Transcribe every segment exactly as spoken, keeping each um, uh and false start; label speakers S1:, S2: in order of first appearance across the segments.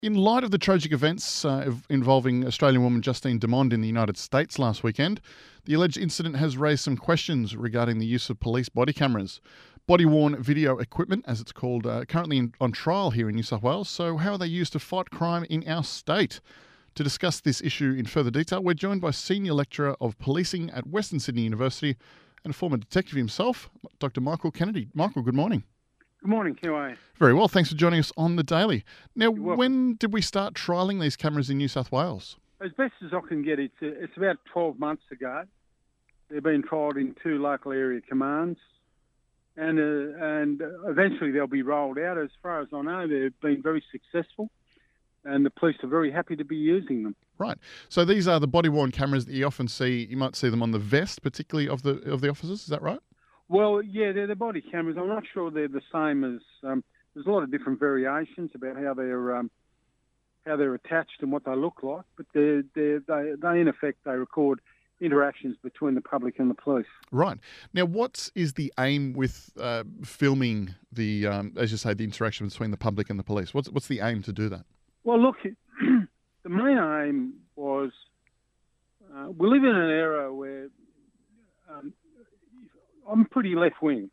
S1: In light of the tragic events uh, ev- involving Australian woman Justine Dumond in the United States last weekend, the alleged incident has raised some questions regarding the use of police body cameras. Body-worn video equipment, as it's called, uh, currently in, on trial here in New South Wales. So how are they used to fight crime in our state? To discuss this issue in further detail, we're joined by Senior Lecturer of Policing at Western Sydney University and a former detective himself, Doctor Michael Kennedy. Michael, good morning.
S2: Good morning, Q A.
S1: Very well, thanks for joining us on The Daily. Now,
S2: You're welcome.
S1: when did we start trialling these cameras in New South Wales?
S2: As best as I can get, it's, uh, it's about twelve months ago. They've been trialled in two local area commands, and uh, and eventually they'll be rolled out. As far as I know, they've been very successful, and the police are very happy to be using them.
S1: Right. So these are the body-worn cameras that you often see. You might see them on the vest, particularly of the of the officers. Is that right?
S2: Well, yeah, they're the body cameras. I'm not sure they're the same as. Um, there's a lot of different variations about how they're um, how they're attached and what they look like, but they're, they're, they they in effect they record interactions between the public and the police.
S1: Right. Now, what is the aim with uh, filming the, um, as you say, the interaction between the public and the police? What's what's the aim to do that?
S2: Well, look, the main aim was uh, we live in an era where um, I'm pretty left-wing,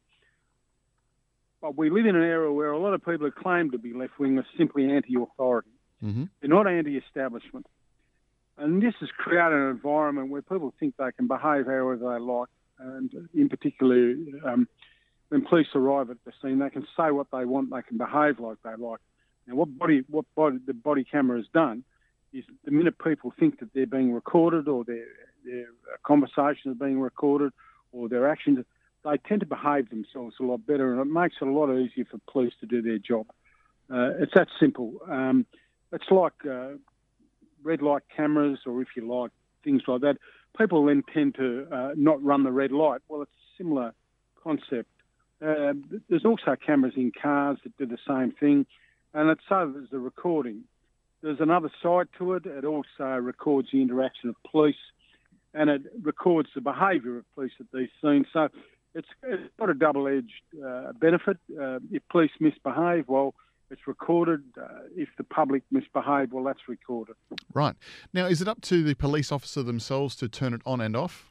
S2: but we live in an era where a lot of people who claim to be left-wing are simply anti-authority.
S1: Mm-hmm.
S2: They're not anti-establishment. And this has created an environment where people think they can behave however they like, and in particular, um, when police arrive at the scene, they can say what they want, they can behave like they like. Now, what body, what body, the body camera has done is the minute people think that they're being recorded or their their conversation is being recorded or their actions, they tend to behave themselves a lot better, and it makes it a lot easier for police to do their job. Uh, it's that simple. Um, it's like uh, red light cameras, or if you like, things like that. People then tend to uh, not run the red light. Well, it's a similar concept. Uh, there's also cameras in cars that do the same thing, and it's so there's the recording. There's another side to it. It also records the interaction of police, and it records the behaviour of police at these scenes. So it's, it's got a double-edged uh, benefit. Uh, if police misbehave, well, it's recorded. Uh, if the public misbehave, well, that's recorded.
S1: Right. Now, is it up to the police officer themselves to turn it on and off?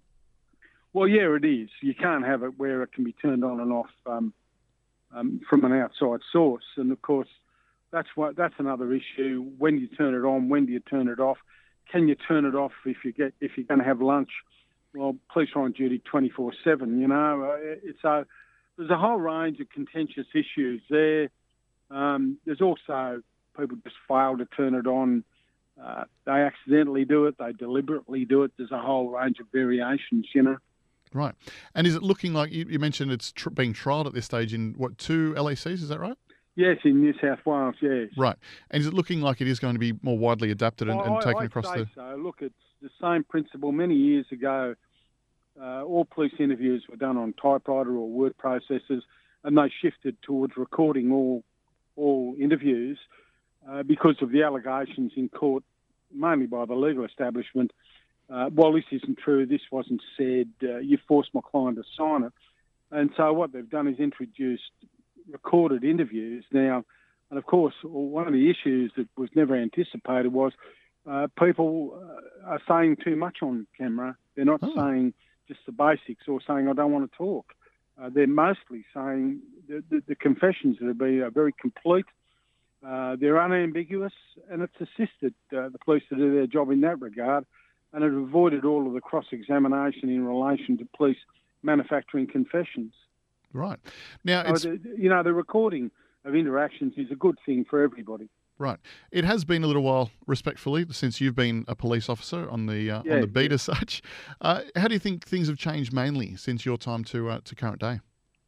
S2: Well, yeah, it is. You can't have it where it can be turned on and off um, um, from an outside source. And, of course, that's what that's another issue. When do you turn it on? When do you turn it off? Can you turn it off if you get if you're going to have lunch? Well, police are on duty twenty-four seven, you know. It's a, there's a whole range of contentious issues there. Um, there's also people just fail to turn it on. Uh, they accidentally do it. They deliberately do it. There's a whole range of variations, you know.
S1: Right. And is it looking like, you, you mentioned it's tr- being trialled at this stage in, what, two L A Cs, is that right?
S2: Yes, in New South Wales, yes.
S1: Right. And is it looking like it is going to be more widely adapted and, and
S2: I,
S1: taken
S2: I'd
S1: across
S2: say
S1: the...
S2: so. Look, it's the same principle. Many years ago, uh, all police interviews were done on typewriter or word processors, and they shifted towards recording all all interviews uh, because of the allegations in court, mainly by the legal establishment. Uh, well, this isn't true, this wasn't said, uh, you forced my client to sign it. And so what they've done is introduced recorded interviews now. And of course, one of the issues that was never anticipated was uh, people uh, are saying too much on camera. They're not
S1: Oh.
S2: saying just the basics or saying, I don't want to talk. Uh, they're mostly saying the, the, the confessions that have been are very complete. Uh, they're unambiguous, and it's assisted uh, the police to do their job in that regard, and it avoided all of the cross-examination in relation to police manufacturing confessions.
S1: Right. Now,
S2: So,
S1: it's...
S2: the, you know, the recording of interactions is a good thing for everybody.
S1: Right. It has been a little while, respectfully, since you've been a police officer on the uh,
S2: Yeah,
S1: on the beat
S2: yeah.
S1: as such. Uh, how do you think things have changed mainly since your time to uh, to current day?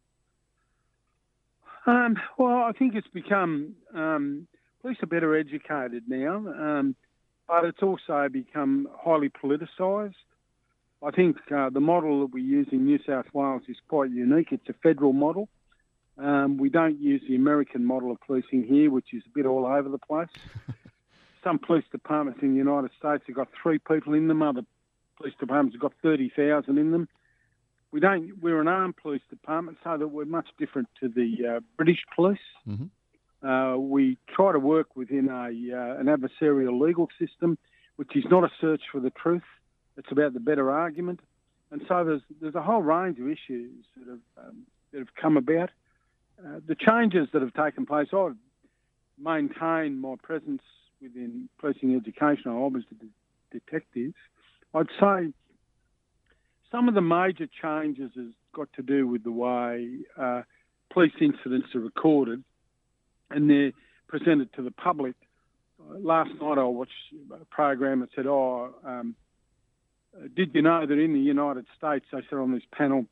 S2: Um, well, I think it's become, um, police are better educated now, um, but it's also become highly politicised. I think uh, the model that we use in New South Wales is quite unique. It's a federal model. Um, we don't use the American model of policing here, which is a bit all over the place. Some police departments in the United States have got three people in them. Other police departments have got thirty thousand in them. We don't. We're an armed police department, so that we're much different to the uh, British police.
S1: Mm-hmm.
S2: Uh, we try to work within a uh, an adversarial legal system, which is not a search for the truth. It's about the better argument. And so there's there's a whole range of issues that have um, that have come about. Uh, the changes that have taken place, I've maintained my presence within policing education. I was a de- detective. I'd say some of the major changes has got to do with the way uh, police incidents are recorded and they're presented to the public. Uh, last night I watched a program that said, oh, um, did you know that in the United States, they said on this panel,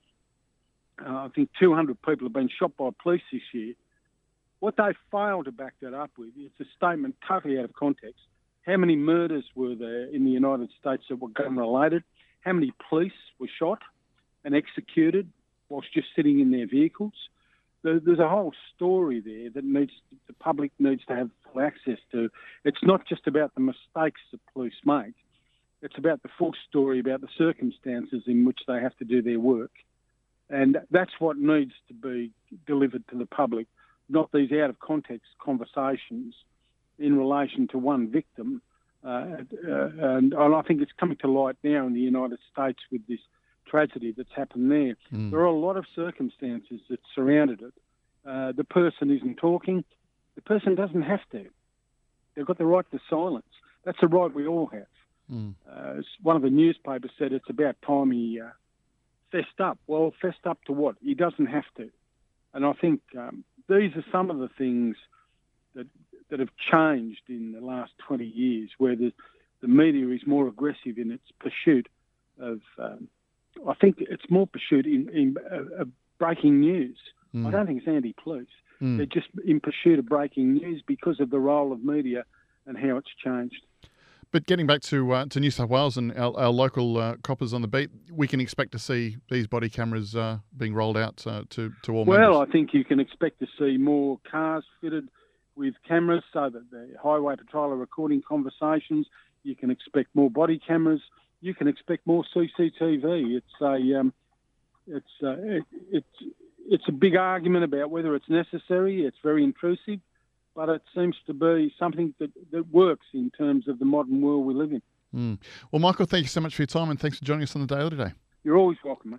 S2: uh, I think two hundred people have been shot by police this year. What they failed to back that up with is a statement totally out of context. How many murders were there in the United States that were gun-related? How many police were shot and executed whilst just sitting in their vehicles? There's a whole story there that needs the public needs to have full access to. It's not just about the mistakes that police make. It's about the full story, about the circumstances in which they have to do their work. And that's what needs to be delivered to the public, not these out-of-context conversations in relation to one victim. Uh, uh, and, and I think it's coming to light now in the United States with this tragedy that's happened there. Mm. There are a lot of circumstances that surrounded it. Uh, the person isn't talking. The person doesn't have to. They've got the right to silence. That's a right we all have. Mm. Uh, one of the newspapers said it's about time he uh, fessed up. Well, fessed up to what? He doesn't have to. And I think um, these are some of the things that that have changed in the last twenty years, where the, the media is more aggressive in its pursuit of, um, I think it's more pursuit in, in uh, of breaking news. Mm. I don't think it's anti-police. Mm. They're just in pursuit of breaking news because of the role of media and how it's changed.
S1: But getting back to uh, to New South Wales and our, our local uh, coppers on the beat, we can expect to see these body cameras uh, being rolled out uh, to, to all
S2: well,
S1: members.
S2: Well, I think you can expect to see more cars fitted with cameras so that the highway patrol are recording conversations. You can expect more body cameras. You can expect more C C T V. It's a um, it's uh, it, it's it's a big argument about whether it's necessary. It's very intrusive, but it seems to be something that, that works in terms of the modern world we live in.
S1: Mm. Well, Michael, thank you so much for your time and thanks for joining us on the Daily today.
S2: You're always welcome, mate.